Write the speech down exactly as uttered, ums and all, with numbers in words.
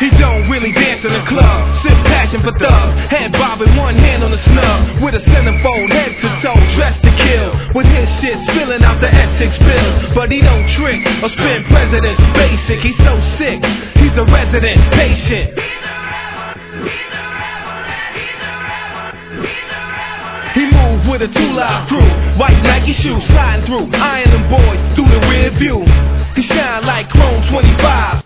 He don't really dance in the club, sip passion for thugs, head bobbing, one hand on the snub, with a centerfold, head to toe, dressed to kill, with his shit spilling out the Essex pills. But he don't trick or spin presidents, basic, he's so sick, he's a resident patient. He moved with a two-live crew, white Nike shoes sliding through, eyeing them boys through the rear view. He shine like Chrome twenty-five.